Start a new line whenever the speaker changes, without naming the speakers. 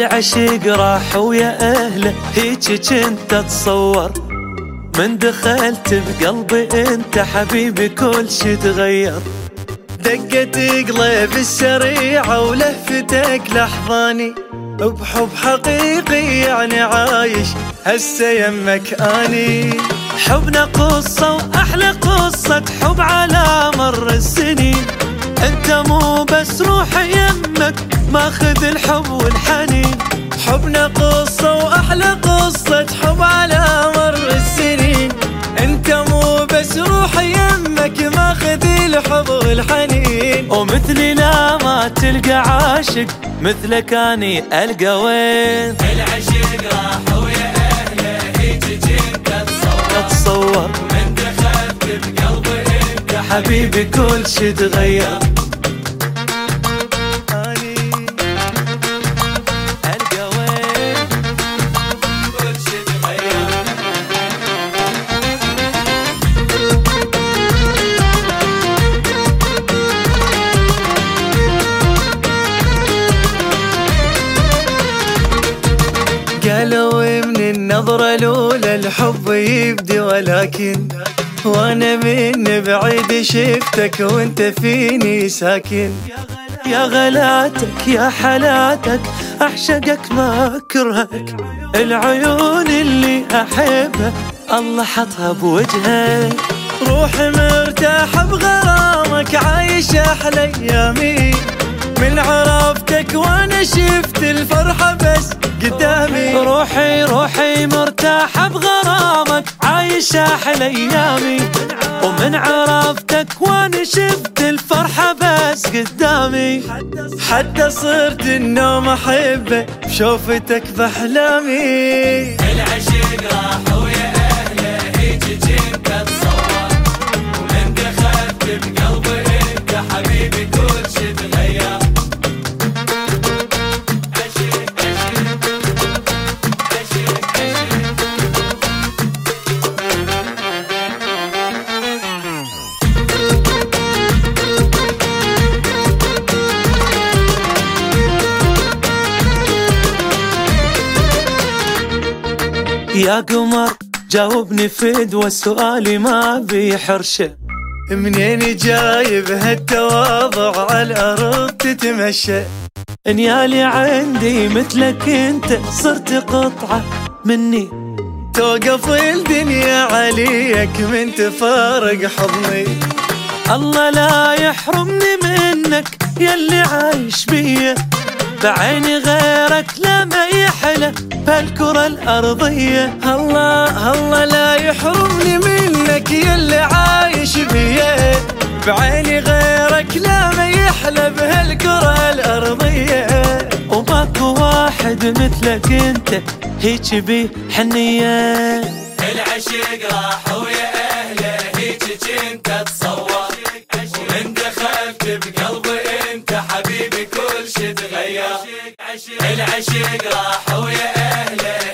العشق راح ويا أهله هيك كنت أتصور، من دخلت بقلبي انت حبيبي كل شي تغير.
دقت قلب السريعة ولفتك لحظاني، بحب حقيقي يعني عايش هسه يمك اني.
حبنا قصة واحلى قصة حب على مر السنين، انت مو بس روحي يمك ماخذ الحب والحنين.
حبنا قصة واحلى قصة حب على مر السنين، انت مو بس روحي يمك ماخذ الحب والحنين.
ومثلي لا ما تلقى عاشق مثلك اني القى وين.
العشق راح ويا اهله هيك كنت
اتصور،
من دخلت بقلبي انت
حبيبي كل شي تغير.
قالوا من النظرة الأولى الحب يبدي، ولكن وانا من بعيد شفتك وانت فيني ساكن.
يا غلاتك يا حلاتك اعشقك ما اكرهك، العيون اللي احبها الله حطها بوجهك.
روحي مرتاحة بغرامك عايش احلى ايامي، من عرفتك وانا شفت الفرحة بس قدامي.
روحي مرتاحة بغرامك عايش احلى ايامي، ومن عرفتك وانا شفت الفرحة بس قدامي.
حتى صرت النوم احبه بشوفتك باحلامي.
العشق راح ويا اهله هيك كنت اتصور، ومن دخلت بقلبي انت حبيبي كل شي تغير.
يا قمر جاوبني فدوى سؤالي ما بيحرشه،
منين جايب هالتواضع على الارض تتمشى؟
انيالي عندي مثلك انت صرت قطعة مني،
توقف الدنيا عليك من تفارق حضني.
الله لا يحرمني منك يلي عايش بيا، بعيني غيرك لا ما يحلى بهالكرة الأرضية.
الله لا يحرمني منك يلي عايش بيا، بعيني غيرك لا ما يحلى بهالكرة الأرضية.
وماكو واحد مثلك انت هيك بيه حنية.
العشق راح ويا اهله هيك كنت اتصور، ومن دخلت بقلبي انت حبيبي كل شي تغير. العشق راح ويا اهله